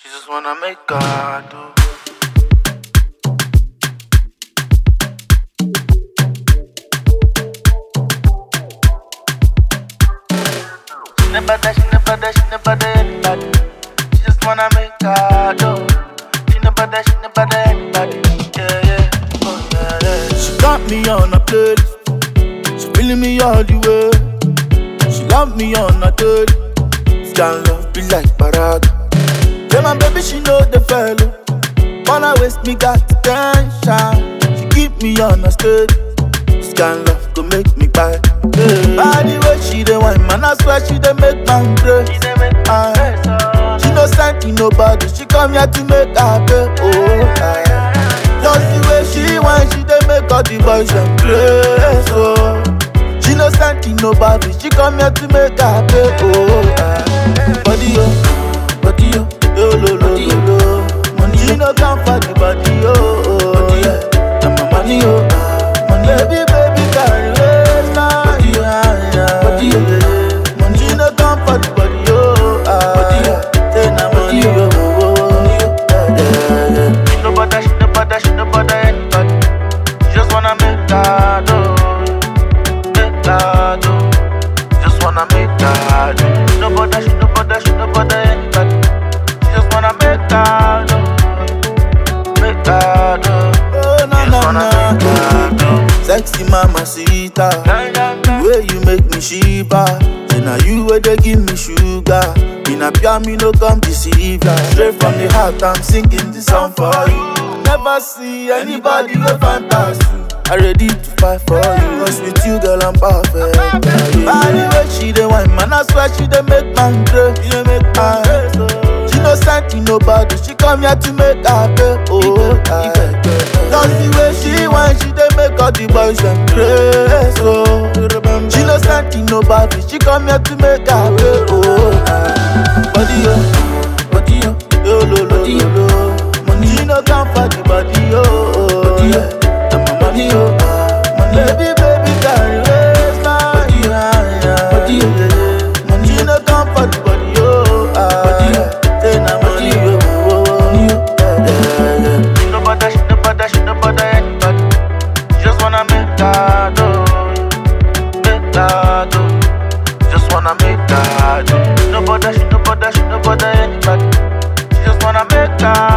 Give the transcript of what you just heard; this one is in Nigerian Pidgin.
She just wanna make God do. She never there anybody. She just wanna make God do. She never there anybody. Yeah, oh yeah. She got me on a playlist. She feeling me all the way. She love me on a daily. Scan love be like paraga. Yeah, my baby, she know the fellow. Wanna waste me, got attention. She keep me on a steady. Scan love go make me buy. By the way, she the wine, man, I swear she the make man pray. She no send to nobody, she come here to make her pay. Just the way she whine, she the make all the boys them crazy. She no send to nobody, she come here to make her pay. Body yo, yo lo lo lo. Money she no come for the body yo. Yeah, and my money yo, money baby carry waste now. Body yo, money she no come for the body yo. Say na money yo. She no bother anybody. She just wanna make that do, make that do. She just wanna make that do. She no bother anybody. She just wanna make that do, make that do. Oh na na na. Sexy mama sita, the way you make me shiver. Say na you where they give me sugar. In a pia me no come deceive ya. Straight from the heart I'm singing this song for you. Never see anybody go fantastic. I'm ready to fight for you. Cause with you, girl, I'm perfect. By the way, she the wine, man, I swear she the make man pray. She no send to nobody, she come here to make her pay. Just the way she whine, she the make all the boys them crazy. She no send to nobody, she come here to make her pay. Body yo, yo lo lo lo. Money she no come for the body yo. Yeah, and my money yo. Money baby carry waste now. Body yo, money she no come for the body yo. Say na money yo. She no bother anybody. She just wanna make that do, make that do. She just wanna make that do. She no bother anybody. She just wanna make that.